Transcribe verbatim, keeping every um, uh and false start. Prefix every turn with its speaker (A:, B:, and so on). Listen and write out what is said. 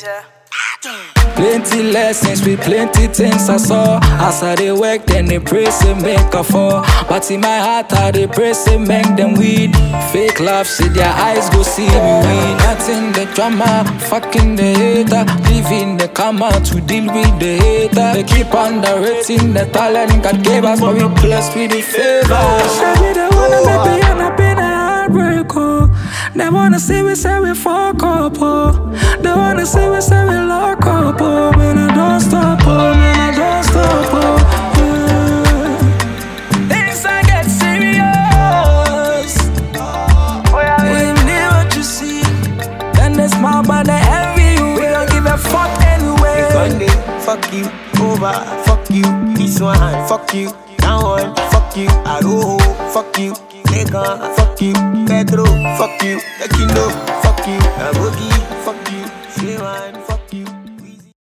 A: Danger.
B: Plenty lessons with plenty things I saw. As I dey work, then they pray say make a fall. But in my heart, I dey pray say make them weed. Fake love, see their eyes go see me win. Nothing the drama, fucking the hater. Leaving the karma to deal with the hater. They keep underrating the talent God gave us, but we blessed with the favor. Baby, they wanna make me end up in a heartbreak, oh. They wanna see we say we fuck up, oh. They wanna see we say we lock up, oh. Man, I don't stop, oh. Man, I don't stop, oh. Yeah. Things I get serious. When you need what you see, then they smile but they envy you. We don't give a fuck anyway.
C: One day, fuck you, over, fuck you. This one, fuck you. That one, fuck you. Aroho, fuck you. Legon, fuck you. Pedro, fuck you. Tekino, fuck you. Abogi, fuck you. Shewan,